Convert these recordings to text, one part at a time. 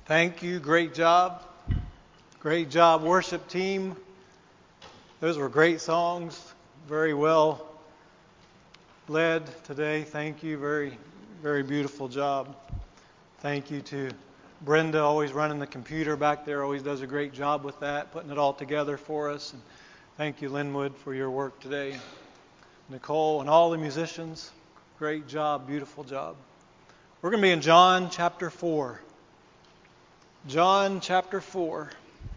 Thank you. Great job. Great job, worship team. Those were great songs. Very well led today. Thank you. Very, very beautiful job. Thank you to Brenda, always running the computer back there. Always does a great job with that, putting it all together for us. And thank you, Linwood, for your work today. Nicole and all the musicians. Great job. Beautiful job. We're going to be in John chapter 4. John chapter 4.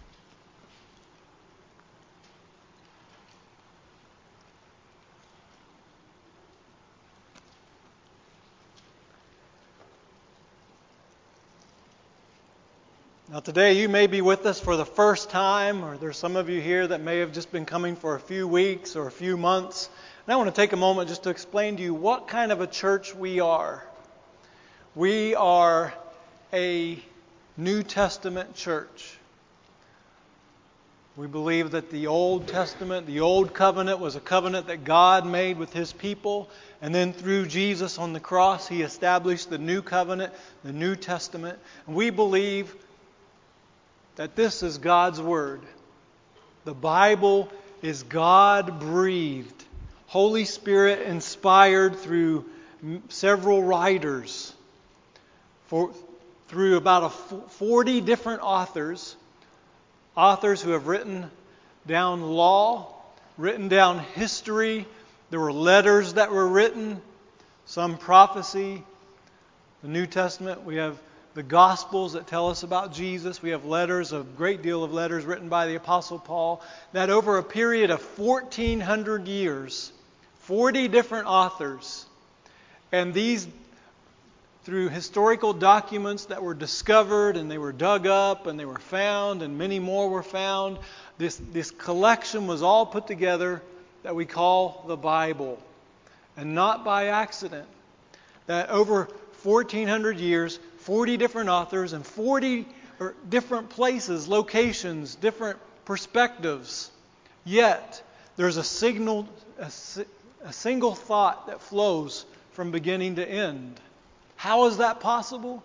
Now today you may be with us for the first time, or there's some of you here that may have just been coming for a few weeks or a few months. And I want to take a moment just to explain to you what kind of a church we are. We are a New Testament church. We believe that the Old Testament, the Old Covenant, was a covenant that God made with His people. And then through Jesus on the cross, He established the New Covenant, the New Testament. And we believe that this is God's Word. The Bible is God-breathed, Holy Spirit inspired through several writers, through about 40 different authors who have written down law, written down history. There were letters that were written, some prophecy. The New Testament, we have the Gospels that tell us about Jesus. We have letters, a great deal of letters written by the Apostle Paul, that over a period of 1,400 years, 40 different authors, and these through historical documents that were discovered and they were dug up and they were found and many more were found. This collection was all put together that we call the Bible. And not by accident. That over 1,400 years, 40 different authors and 40 different places, locations, different perspectives. Yet there's a single thought that flows from beginning to end. How is that possible?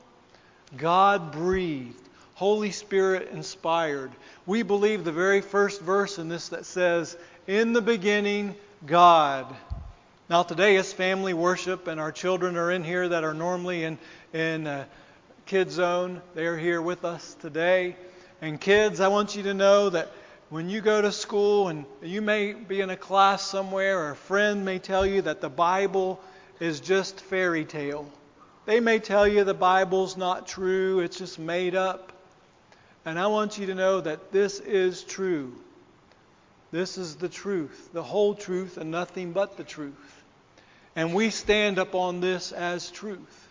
God breathed, Holy Spirit inspired. We believe the very first verse in this that says, "In the beginning, God." Now today is family worship, and our children are in here that are normally in Kids Zone. They are here with us today. And kids, I want you to know that when you go to school and you may be in a class somewhere, or a friend may tell you that the Bible is just fairy tale. They may tell you the Bible's not true, it's just made up. And I want you to know that this is true. This is the truth, the whole truth and nothing but the truth. And we stand up on this as truth.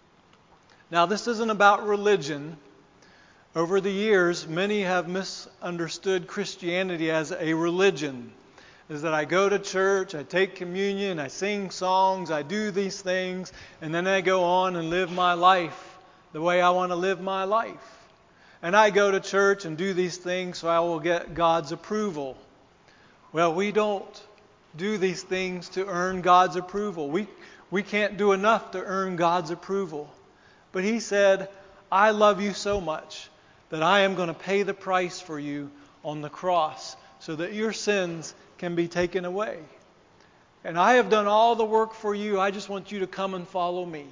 Now, this isn't about religion. Over the years, many have misunderstood Christianity as a religion. Is that I go to church, I take communion, I sing songs, I do these things, and then I go on and live my life the way I want to live my life. And I go to church and do these things so I will get God's approval. Well, we don't do these things to earn God's approval. We can't do enough to earn God's approval. But He said, "I love you so much that I am going to pay the price for you on the cross so that your sins can be taken away. And I have done all the work for you. I just want you to come and follow me."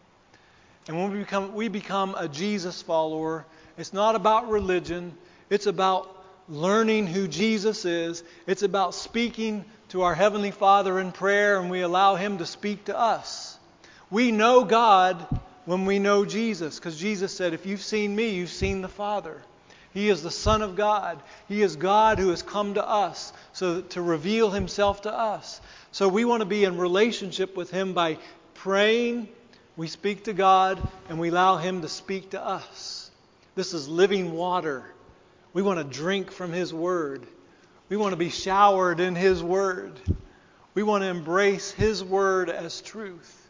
And when we become a Jesus follower, it's not about religion. It's about learning who Jesus is. It's about speaking to our Heavenly Father in prayer, and we allow Him to speak to us. We know God when we know Jesus, because Jesus said, "If you've seen me, you've seen the Father." He is the Son of God. He is God who has come to us to reveal Himself to us. So we want to be in relationship with Him by praying. We speak to God and we allow Him to speak to us. This is living water. We want to drink from His Word. We want to be showered in His Word. We want to embrace His Word as truth.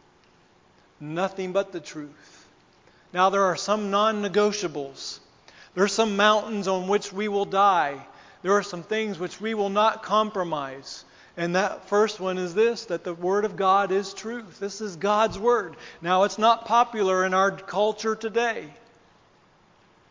Nothing but the truth. Now there are some non-negotiables. There are some mountains on which we will die. There are some things which we will not compromise. And that first one is this, that the Word of God is truth. This is God's Word. Now, it's not popular in our culture today.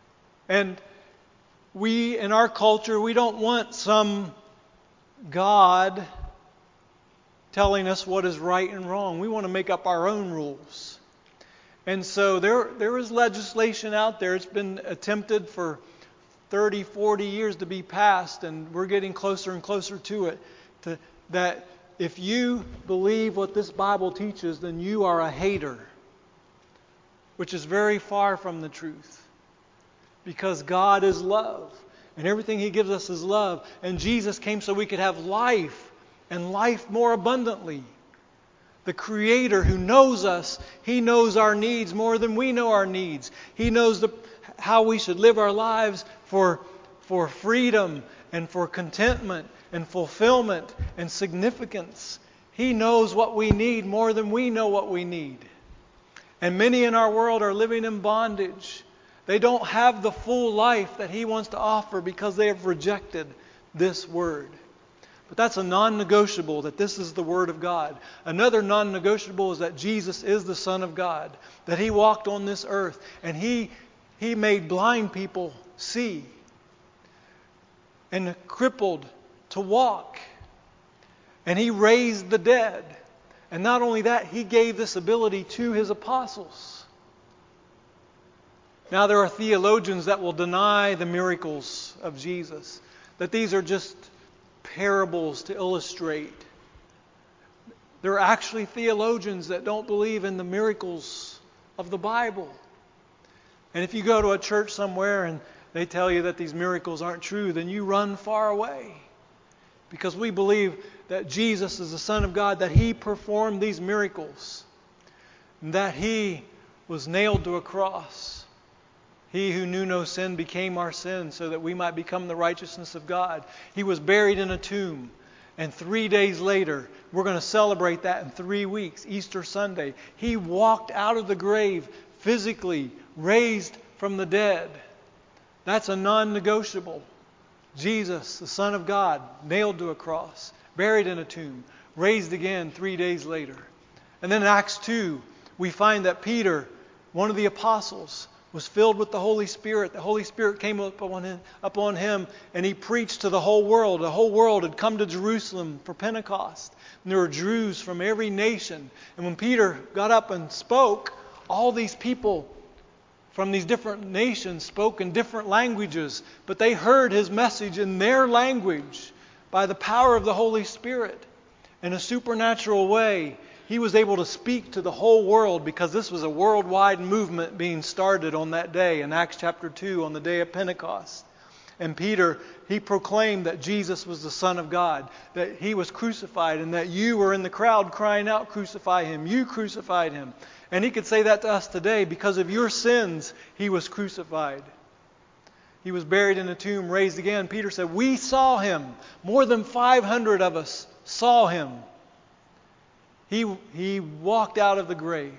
And we, in our culture, we don't want some God telling us what is right and wrong. We want to make up our own rules. And so there is legislation out there. It's been attempted for 30, 40 years to be passed, and we're getting closer and closer to it. That if you believe what this Bible teaches, then you are a hater, which is very far from the truth. Because God is love, and everything He gives us is love. And Jesus came so we could have life, and life more abundantly. The Creator who knows us, He knows our needs more than we know our needs. He knows how we should live our lives for freedom and for contentment and fulfillment and significance. He knows what we need more than we know what we need. And many in our world are living in bondage. They don't have the full life that He wants to offer because they have rejected this Word. But that's a non-negotiable, that this is the Word of God. Another non-negotiable is that Jesus is the Son of God, that He walked on this earth, and He made blind people see, and crippled to walk, and He raised the dead. And not only that, He gave this ability to His apostles. Now there are theologians that will deny the miracles of Jesus, that these are just parables to illustrate. There are actually theologians that don't believe in the miracles of the Bible. And if you go to a church somewhere and they tell you that these miracles aren't true, then you run far away. Because we believe that Jesus is the Son of God, that He performed these miracles, and that He was nailed to a cross. He who knew no sin became our sin so that we might become the righteousness of God. He was buried in a tomb. And 3 days later, we're going to celebrate that in 3 weeks, Easter Sunday. He walked out of the grave physically, raised from the dead. That's a non-negotiable. Jesus, the Son of God, nailed to a cross, buried in a tomb, raised again 3 days later. And then in Acts 2, we find that Peter, one of the apostles, was filled with the Holy Spirit. The Holy Spirit came upon him, and he preached to the whole world. The whole world had come to Jerusalem for Pentecost. And there were Jews from every nation. And when Peter got up and spoke, all these people from these different nations spoke in different languages, but they heard his message in their language by the power of the Holy Spirit. In a supernatural way, he was able to speak to the whole world, because this was a worldwide movement being started on that day in Acts chapter 2 on the day of Pentecost. And Peter, he proclaimed that Jesus was the Son of God, that He was crucified, and that you were in the crowd crying out, "Crucify Him, you crucified Him." And he could say that to us today. Because of your sins, He was crucified. He was buried in a tomb, raised again. Peter said, we saw Him. More than 500 of us saw Him. He walked out of the grave.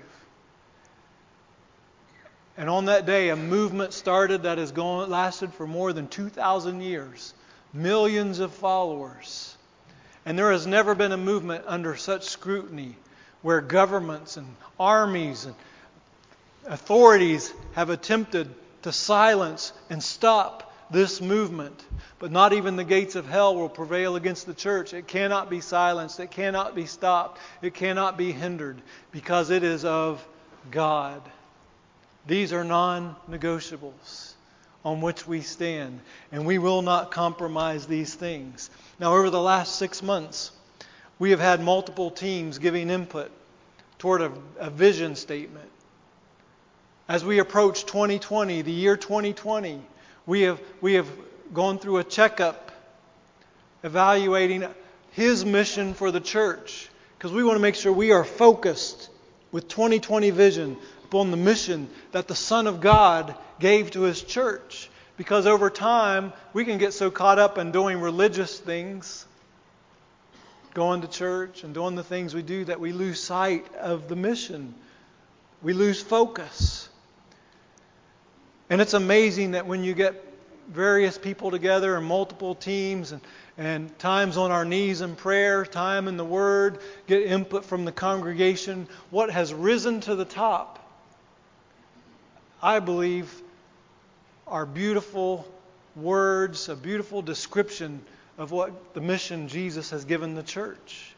And on that day, a movement started that has lasted for more than 2,000 years. Millions of followers. And there has never been a movement under such scrutiny, where governments and armies and authorities have attempted to silence and stop this movement. But not even the gates of hell will prevail against the church. It cannot be silenced. It cannot be stopped. It cannot be hindered, because it is of God. These are non-negotiables on which we stand, and we will not compromise these things. Now, over the last 6 months, we have had multiple teams giving input toward a vision statement. As we approach 2020, the year 2020, we have gone through a checkup evaluating His mission for the church, because we want to make sure we are focused with 2020 vision upon the mission that the Son of God gave to His church. Because over time, we can get so caught up in doing religious things, going to church and doing the things we do, that we lose sight of the mission. We lose focus. And it's amazing that when you get various people together and multiple teams and times on our knees in prayer, time in the Word, get input from the congregation, what has risen to the top, I believe, are beautiful words, a beautiful description of what the mission Jesus has given the church.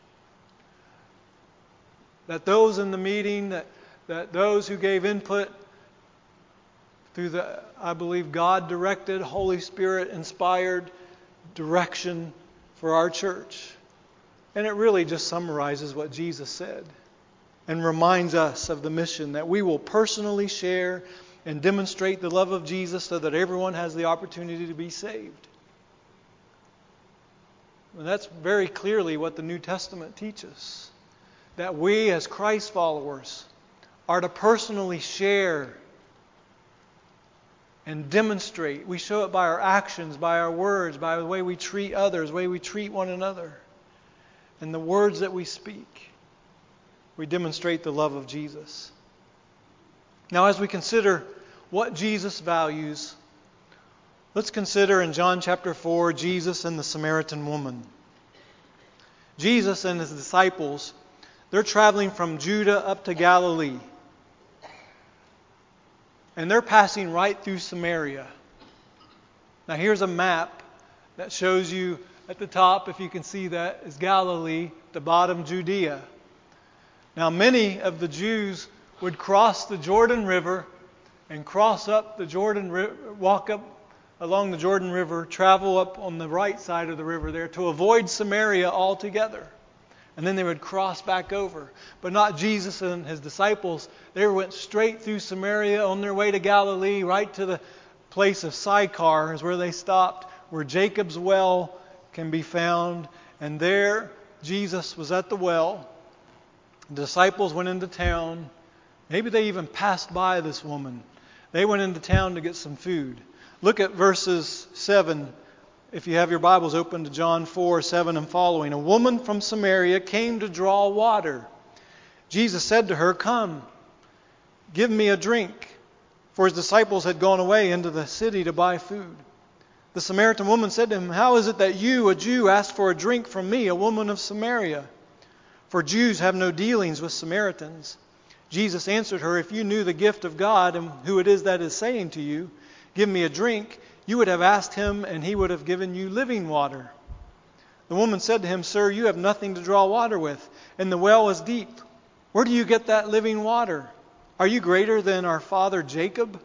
That those in the meeting, that those who gave input through the, I believe, God-directed, Holy Spirit-inspired direction for our church. And it really just summarizes what Jesus said and reminds us of the mission that we will personally share and demonstrate the love of Jesus so that everyone has the opportunity to be saved. And that's very clearly what the New Testament teaches. That we as Christ followers are to personally share and demonstrate. We show it by our actions, by our words, by the way we treat others, the way we treat one another. And the words that we speak, we demonstrate the love of Jesus. Now, as we consider what Jesus values, let's consider in John chapter 4, Jesus and the Samaritan woman. Jesus and his disciples, they're traveling from Judah up to Galilee. And they're passing right through Samaria. Now here's a map that shows you at the top, if you can see that, is Galilee, the bottom Judea. Now many of the Jews would cross the Jordan River and cross up the Jordan River, walk up along the Jordan River, travel up on the right side of the river there to avoid Samaria altogether. And then they would cross back over. But not Jesus and his disciples. They went straight through Samaria on their way to Galilee, right to the place of Sychar is where they stopped, where Jacob's well can be found. And there Jesus was at the well. The disciples went into town. Maybe they even passed by this woman. They went into town to get some food. Look at verses 7. If you have your Bibles open to John 4, 7 and following. A woman from Samaria came to draw water. Jesus said to her, "Come, give me a drink." For his disciples had gone away into the city to buy food. The Samaritan woman said to him, "How is it that you, a Jew, ask for a drink from me, a woman of Samaria? For Jews have no dealings with Samaritans." Jesus answered her, "If you knew the gift of God and who it is that is saying to you, 'Give me a drink,' you would have asked him, and he would have given you living water." The woman said to him, "Sir, you have nothing to draw water with, and the well is deep. Where do you get that living water? Are you greater than our father Jacob?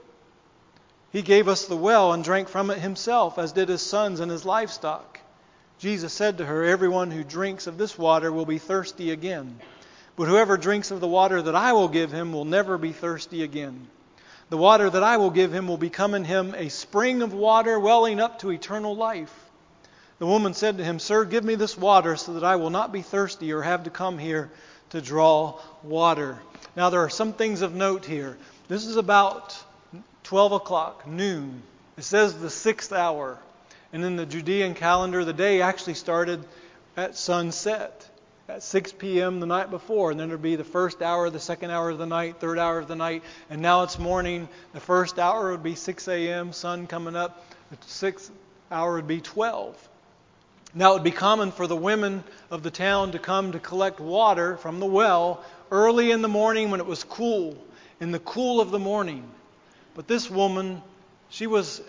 He gave us the well and drank from it himself, as did his sons and his livestock." Jesus said to her, "Everyone who drinks of this water will be thirsty again. But whoever drinks of the water that I will give him will never be thirsty again. The water that I will give him will become in him a spring of water welling up to eternal life." The woman said to him, "Sir, give me this water so that I will not be thirsty or have to come here to draw water." Now there are some things of note here. This is about 12 o'clock, noon. It says the 6th hour. And in the Judean calendar, the day actually started at sunset. At 6 p.m. the night before. And then there would be the first hour, the second hour of the night, third hour of the night. And now it's morning. The first hour would be 6 a.m., sun coming up. The 6th hour would be 12. Now it would be common for the women of the town to come to collect water from the well early in the morning when it was cool, in the cool of the morning. But this woman, she was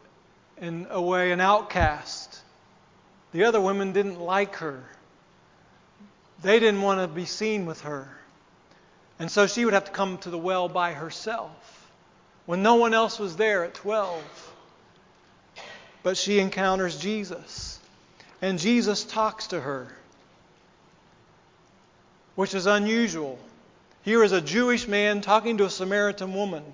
in a way an outcast. The other women didn't like her. They didn't want to be seen with her. And so she would have to come to the well by herself when no one else was there at 12. But she encounters Jesus. And Jesus talks to her, which is unusual. Here is a Jewish man talking to a Samaritan woman.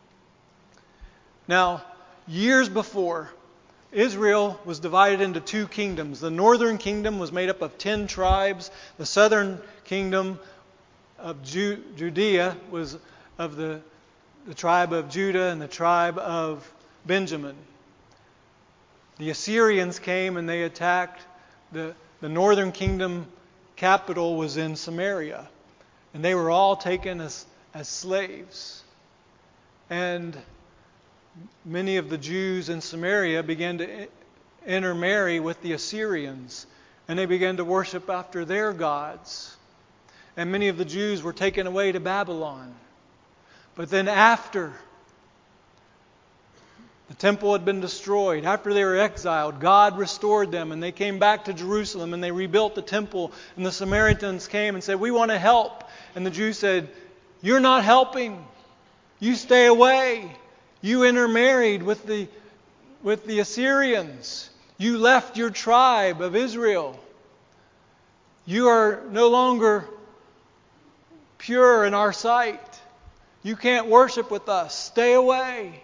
Now, years before, Israel was divided into two kingdoms. The northern kingdom was made up of 10 tribes. The southern kingdom of Judea was of the tribe of Judah and the tribe of Benjamin. The Assyrians came and they attacked. The northern kingdom capital was in Samaria. And they were all taken as slaves. And many of the Jews in Samaria began to intermarry with the Assyrians. And they began to worship after their gods. And many of the Jews were taken away to Babylon. But then after The temple had been destroyed. After they were exiled, God restored them, and they came back to Jerusalem, and they rebuilt the temple. And the Samaritans came and said, "We want to help." And the Jews said, "You're not helping. You stay away. You intermarried with the Assyrians. You left your tribe of Israel. You are no longer pure in our sight. You can't worship with us. Stay away."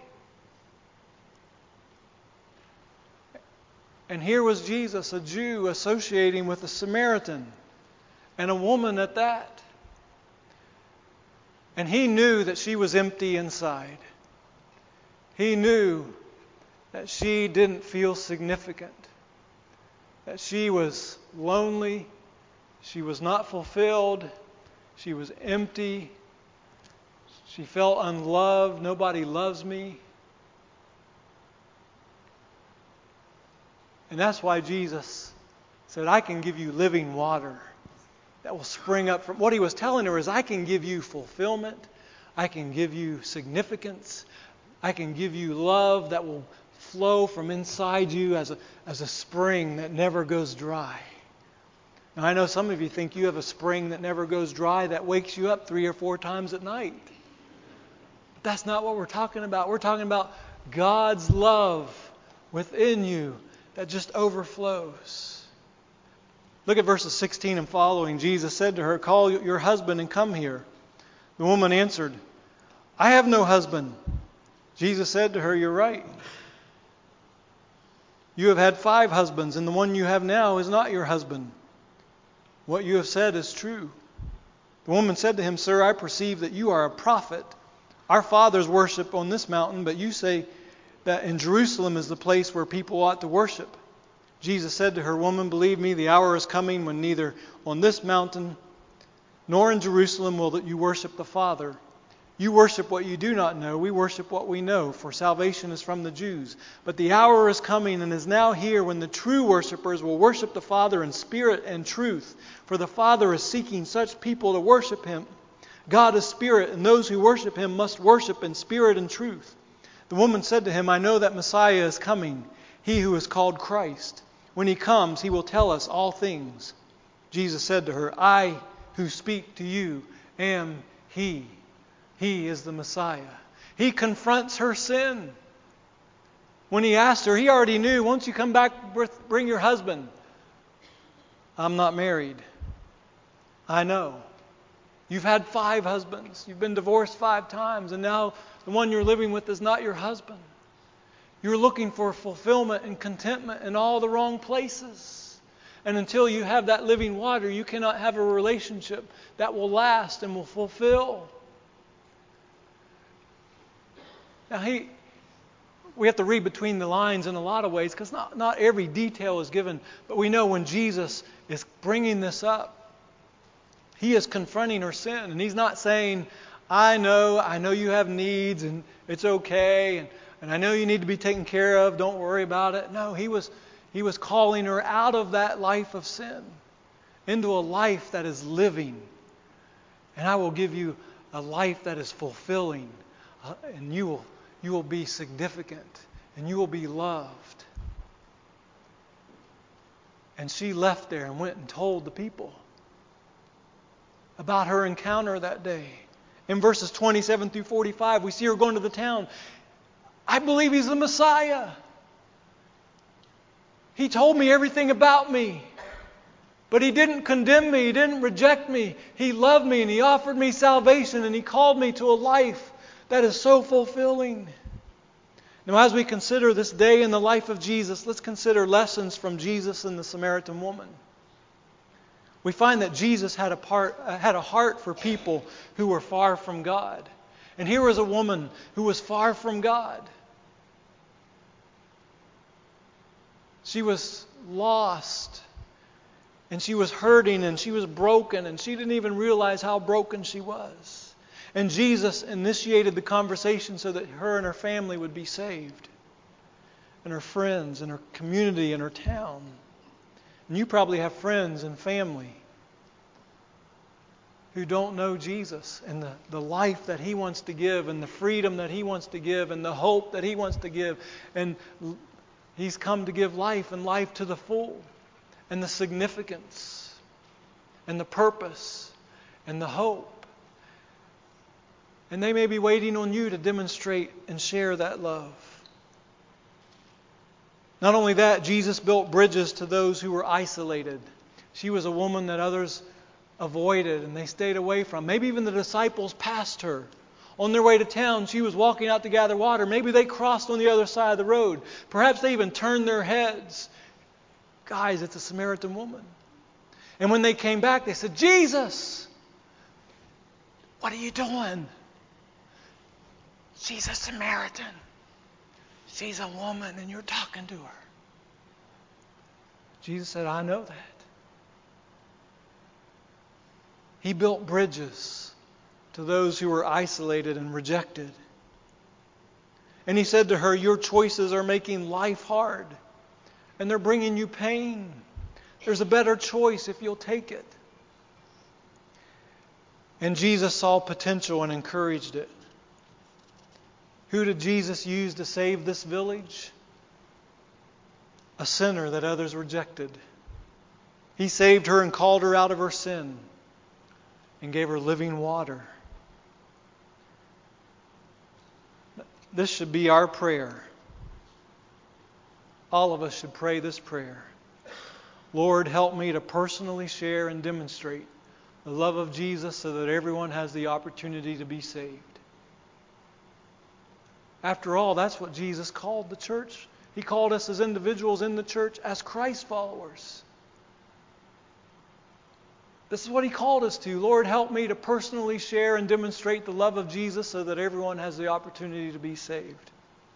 And here was Jesus, a Jew, associating with a Samaritan, and a woman at that. And he knew that she was empty inside. He knew that she didn't feel significant, that she was lonely, she was not fulfilled, she was empty, she felt unloved. Nobody loves me. And that's why Jesus said, "I can give you living water that will spring up from..." What he was telling her is, I can give you fulfillment. I can give you significance. I can give you love that will flow from inside you as a spring that never goes dry. Now, I know some of you think you have a spring that never goes dry that wakes you up 3 or 4 times at night. But that's not what we're talking about. We're talking about God's love within you that just overflows. Look at verses 16 and following. Jesus said to her, "Call your husband and come here." The woman answered, "I have no husband." Jesus said to her, "You're right. You have had 5 husbands, and the one you have now is not your husband. What you have said is true." The woman said to him, "Sir, I perceive that you are a prophet. Our fathers worship on this mountain, but you say that in Jerusalem is the place where people ought to worship." Jesus said to her, "Woman, believe me, the hour is coming when neither on this mountain nor in Jerusalem will you worship the Father. You worship what you do not know. We worship what we know, for salvation is from the Jews. But the hour is coming and is now here when the true worshipers will worship the Father in spirit and truth. For the Father is seeking such people to worship Him. God is spirit, and those who worship Him must worship in spirit and truth." The woman said to him, "I know that Messiah is coming, He who is called Christ. When He comes, He will tell us all things." Jesus said to her, "I who speak to you am He." He is the Messiah. He confronts her sin. When He asked her, He already knew, "Once you come back, bring your husband." "I'm not married." "I know. You've had 5 husbands. You've been divorced 5 times, and now the one you're living with is not your husband. You're looking for fulfillment and contentment in all the wrong places. And until you have that living water, you cannot have a relationship that will last and will fulfill." Now, we have to read between the lines in a lot of ways, because not every detail is given. But we know when Jesus is bringing this up, He is confronting her sin. And He's not saying, I know you have needs and it's okay. And I know you need to be taken care of. Don't worry about it." No, He was calling her out of that life of sin into a life that is living. "And I will give you a life that is fulfilling. And you will be significant. And you will be loved." And she left there and went and told the people about her encounter that day. In verses 27 through 45, we see her going to the town. "I believe He's the Messiah. He told me everything about me. But He didn't condemn me. He didn't reject me. He loved me and He offered me salvation and He called me to a life that is so fulfilling." Now, as we consider this day in the life of Jesus, let's consider lessons from Jesus and the Samaritan woman. We find that Jesus had a heart for people who were far from God. And here was a woman who was far from God. She was lost. And she was hurting and she was broken. And she didn't even realize how broken she was. And Jesus initiated the conversation so that her and her family would be saved. And her friends and her community and her town. And you probably have friends and family who don't know Jesus and the life that He wants to give and the freedom that He wants to give and the hope that He wants to give. And He's come to give life and life to the full, and the significance and the purpose and the hope. And they may be waiting on you to demonstrate and share that love. Not only that, Jesus built bridges to those who were isolated. She was a woman that others avoided and they stayed away from. Maybe even the disciples passed her. On their way to town, she was walking out to gather water. Maybe they crossed on the other side of the road. Perhaps they even turned their heads. Guys, it's a Samaritan woman. And when they came back, they said, "Jesus, what are you doing?" "She's a Samaritan. She's a woman and you're talking to her." Jesus said, "I know that." He built bridges to those who were isolated and rejected. And He said to her, "Your choices are making life hard, and they're bringing you pain. There's a better choice if you'll take it." And Jesus saw potential and encouraged it. Who did Jesus use to save this village? A sinner that others rejected. He saved her and called her out of her sin and gave her living water. This should be our prayer. All of us should pray this prayer. Lord, help me to personally share and demonstrate the love of Jesus so that everyone has the opportunity to be saved. After all, that's what Jesus called the church. He called us as individuals in the church as Christ followers. This is what He called us to. Lord, help me to personally share and demonstrate the love of Jesus so that everyone has the opportunity to be saved.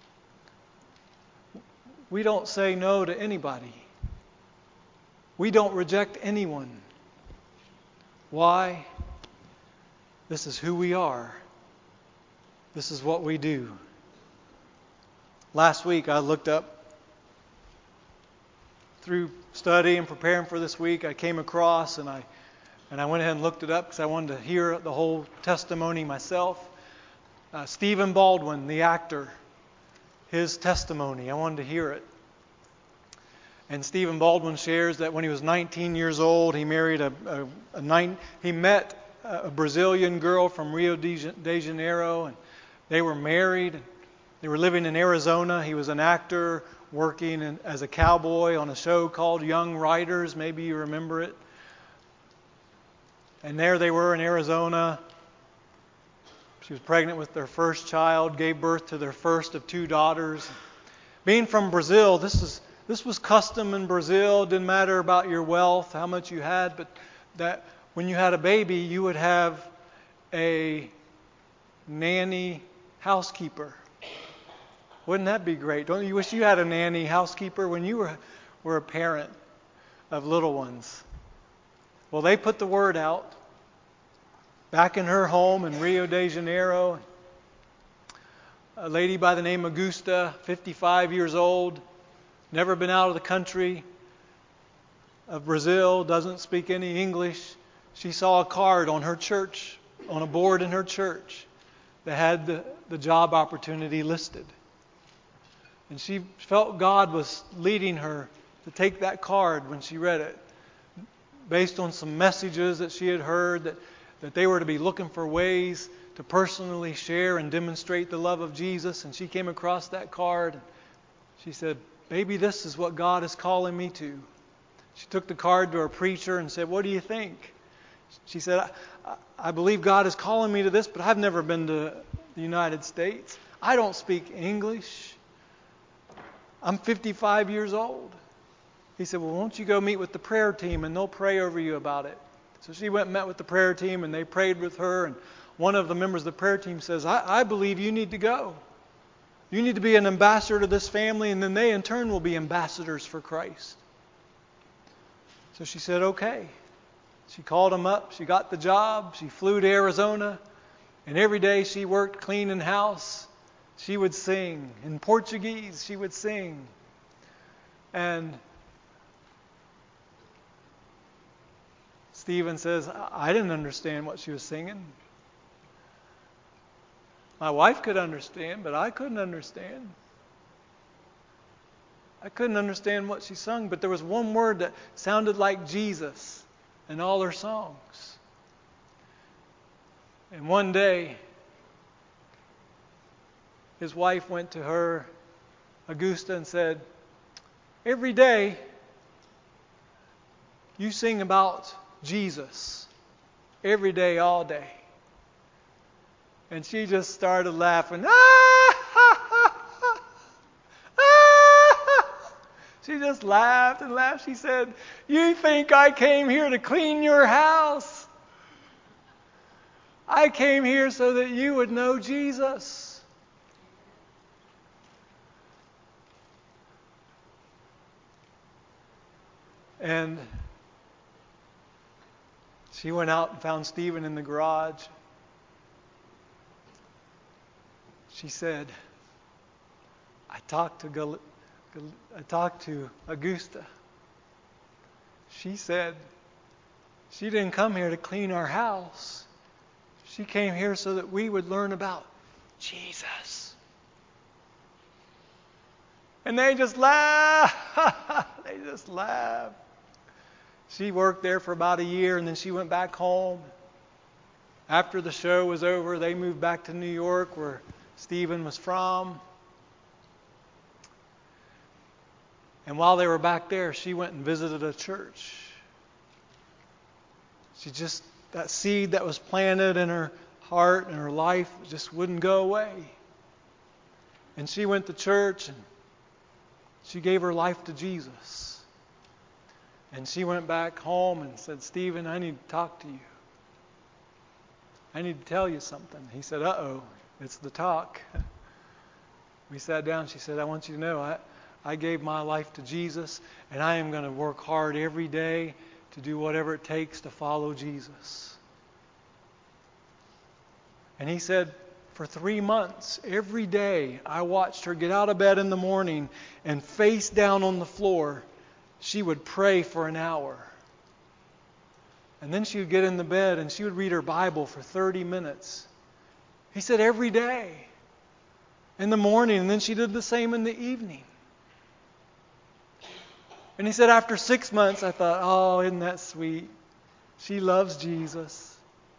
We don't say no to anybody. We don't reject anyone. Why? This is who we are. This is what we do. Last week I looked up, through study and preparing for this week, I came across and I went ahead and looked it up because I wanted to hear the whole testimony myself. Stephen Baldwin, the actor, his testimony, I wanted to hear it. And Stephen Baldwin shares that when he was 19 years old, he married he met a Brazilian girl from Rio de Janeiro, and they were married. They were living in Arizona. He was an actor working as a cowboy on a show called Young Riders. Maybe you remember it. And there they were in Arizona. She was pregnant with their first child, gave birth to their first of 2 daughters. Being from Brazil, this was custom in Brazil. It didn't matter about your wealth, how much you had, but that when you had a baby, you would have a nanny housekeeper. Wouldn't that be great? Don't you wish you had a nanny housekeeper when you were a parent of little ones? Well, they put the word out. Back in her home in Rio de Janeiro, a lady by the name of Augusta, 55 years old, never been out of the country of Brazil, doesn't speak any English. She saw a card on her church, on a board in her church, that had the job opportunity listed. And she felt God was leading her to take that card when she read it, based on some messages that she had heard that they were to be looking for ways to personally share and demonstrate the love of Jesus. And she came across that card. She said, "Maybe this is what God is calling me to." She took the card to her preacher and said, "What do you think?" She said, I believe God is calling me to this, but I've never been to the United States. I don't speak English. I'm 55 years old." He said, "Well, won't you go meet with the prayer team and they'll pray over you about it." So she went and met with the prayer team and they prayed with her. And one of the members of the prayer team says, I believe you need to go. You need to be an ambassador to this family, and then they in turn will be ambassadors for Christ. So she said, okay. She called him up. She got the job. She flew to Arizona. And every day she worked cleaning house. She would sing. In Portuguese, she would sing. And Stephen says, I didn't understand what she was singing. My wife could understand, but I couldn't understand. I couldn't understand what she sung, but there was one word that sounded like Jesus in all her songs. And one day, his wife went to her, Augusta, and said, every day you sing about Jesus. Every day, all day. And she just started laughing. She just laughed and laughed. She said, you think I came here to clean your house? I came here so that you would know Jesus. And she went out and found Stephen in the garage. She said, I talked to Augusta. She said she didn't come here to clean our house. She came here so that we would learn about Jesus. And they just laughed. They just laughed. She worked there for about a year, and then she went back home. After the show was over, they moved back to New York, where Stephen was from. And while they were back there, she went and visited a church. That seed that was planted in her heart and her life just wouldn't go away. And she went to church and she gave her life to Jesus. And she went back home and said, Stephen, I need to talk to you. I need to tell you something. He said, uh-oh, it's the talk. We sat down. She said, I want you to know I gave my life to Jesus, and I am going to work hard every day to do whatever it takes to follow Jesus. And he said, for 3 months, every day, I watched her get out of bed in the morning and face down on the floor, she would pray for an hour. And then she would get in the bed and she would read her Bible for 30 minutes. He said every day in the morning, and then she did the same in the evening. And he said after 6 months, I thought, oh, isn't that sweet? She loves Jesus.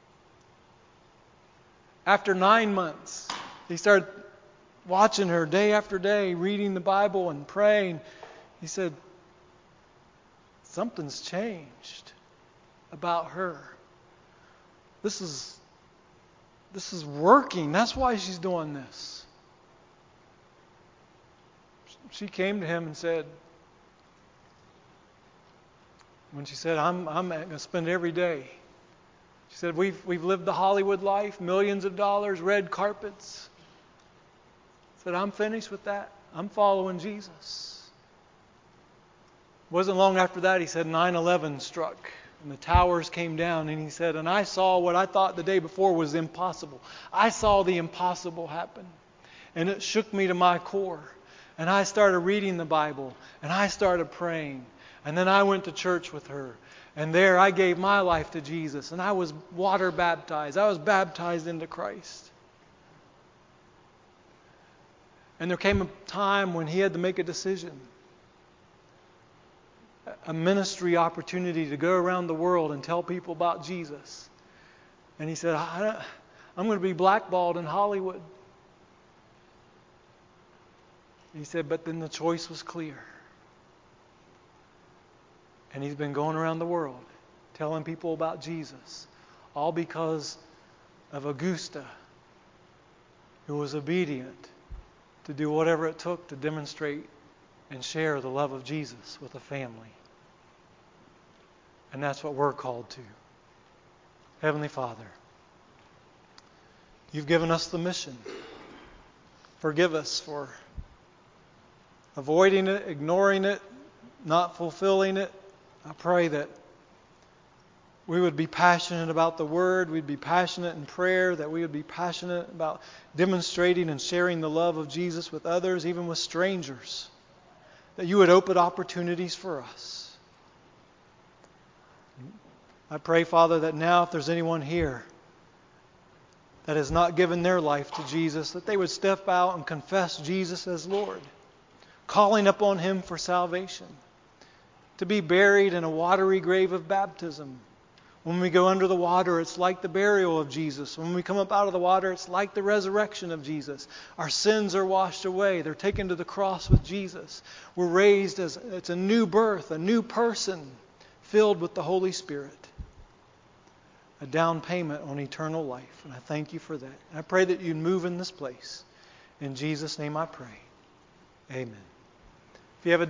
After 9 months, he started watching her day after day, reading the Bible and praying. He said, something's changed about her. This is working. That's why she's doing this. She came to him and said, when she said, I'm going to spend every day. She said, we've lived the Hollywood life, millions of dollars, red carpets. Said, I'm finished with that. I'm following Jesus. It wasn't long after that, he said, 9/11 struck. And the towers came down. And he said, and I saw what I thought the day before was impossible. I saw the impossible happen. And it shook me to my core. And I started reading the Bible. And I started praying. And then I went to church with her. And there I gave my life to Jesus. And I was water baptized. I was baptized into Christ. And there came a time when he had to make a decision. A ministry opportunity to go around the world and tell people about Jesus. And he said, I'm going to be blackballed in Hollywood. He said, but then the choice was clear. And he's been going around the world telling people about Jesus. All because of Augusta, who was obedient to do whatever it took to demonstrate and share the love of Jesus with a family. And that's what we're called to. Heavenly Father, you've given us the mission. Forgive us for avoiding it, ignoring it, not fulfilling it. I pray that we would be passionate about the Word, we'd be passionate in prayer, that we would be passionate about demonstrating and sharing the love of Jesus with others, even with strangers. That you would open opportunities for us. I pray, Father, that now if there's anyone here that has not given their life to Jesus, that they would step out and confess Jesus as Lord, calling upon Him for salvation, to be buried in a watery grave of baptism. When we go under the water, it's like the burial of Jesus. When we come up out of the water, it's like the resurrection of Jesus. Our sins are washed away. They're taken to the cross with Jesus. We're raised as it's a new birth, a new person filled with the Holy Spirit. A down payment on eternal life. And I thank You for that. And I pray that You'd move in this place. In Jesus' name I pray. Amen. If you have a